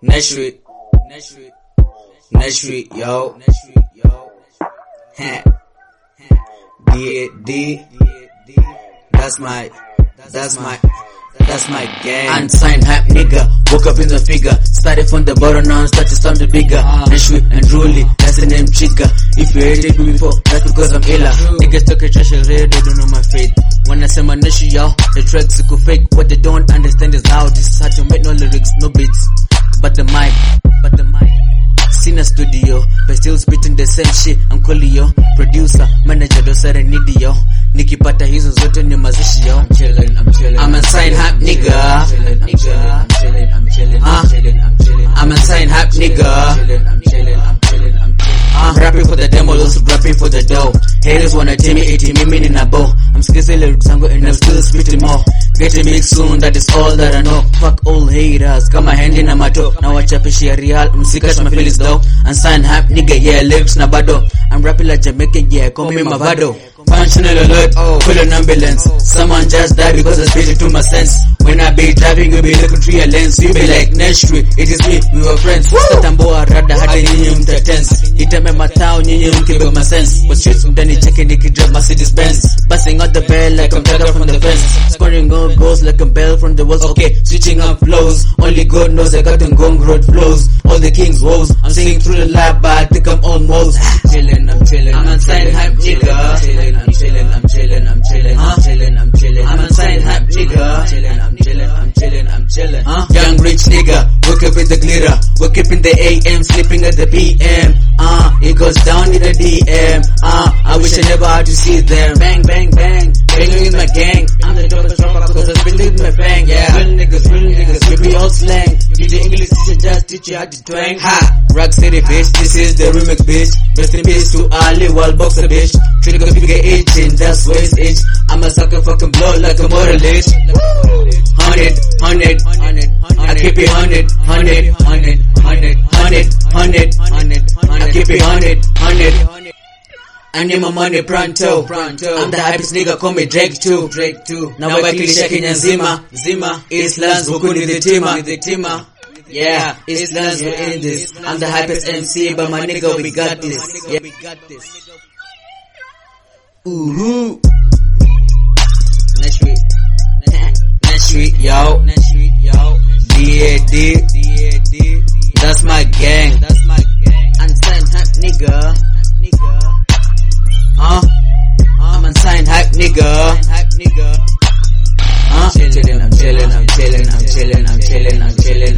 Nashville, yo. D. That's my gang. Unsigned hype nigga, woke up in the figure. Started from the bottom, now started something bigger. Nashville and Rolly, that's the name trigger. If you hated me before, that's because I'm illa. Niggas talk a trash already, they don't know my fate. When I say my Nashville, yo, the tracks go fake. What they don't understand is how this is hard to make no lyrics, no beats. But the mic. Seen a studio, but still spitting the same shit. I'm Coolio, producer, manager, dosare nidi yo. Nikipata hizo zote ni mazishi yo. I'm chillin'. I'm a sign hype nigga. I'm chillin'. I'm a sign hype nigga. I'm chillin'. I'm rapping for the demo, also rapping for the dough. Haters wanna tell me 80 mimi in a bow. I'm squeezing lyrics and I'm still spitting more. Get a mix soon, that is all that I know. Fuck all haters, got my hand in a mato. Now watch up share real, msikash my feelings though. Unsigned hype nigga, yeah, lyrics na bado. I'm rapping like Jamaican, yeah, call me Mavado. Functional alert, pull an ambulance. Someone just died because I spit it to my sense. When I be driving, you be looking through your lens. You be like, Nashville, it is me, we were friends. Satamboa rada hadi nyinyi mtatense. Itame matao nyinyi mkibe my sense. But streets mtani checking Nicky drive Mercedes Benz. Busting out the bell like I'm tiger from the fence. Scoring all goals like a bell from the walls. Okay, switching up flows. Only God knows I got them gong road flows. All the king's woes. I'm singing through the lab, but I think I'm on walls. I'm chillin'. I'm unsigned hype nigga. I'm chillin'. I'm a sign hype nigga. I'm chillin'. Young rich nigga, wake up in the glitter, wake up in the AM, sleeping at the PM. It goes down in the DM. I wish I never had to see them. Bang, banging in my gang. I'm the dopest rapper cause I spit it with my bang. Yeah, real niggas, we be all slang. DJ English teacher just teach you how to twang. Ha, Rock City bitch, this is the remix bitch. Rest in peace to Ali Wallboxer bitch. Trigger figure 18, that's where it's itch. I'm a sucker fucking blow like a motor lich. 100. I keep it 100. I keep it 100. I need my money pronto. I'm the hypest nigga, call me Drake too. Now I kilisha Kenya nzima. Islands huku ni the tima. Yeah, Islands we're in this. I'm the hypest MC, but my nigga we got this. Yeah. Ooh. Nashville, yo. D. That's my gang. Unsigned hype nigga. I'm unsigned hype nigga. I'm chillin'.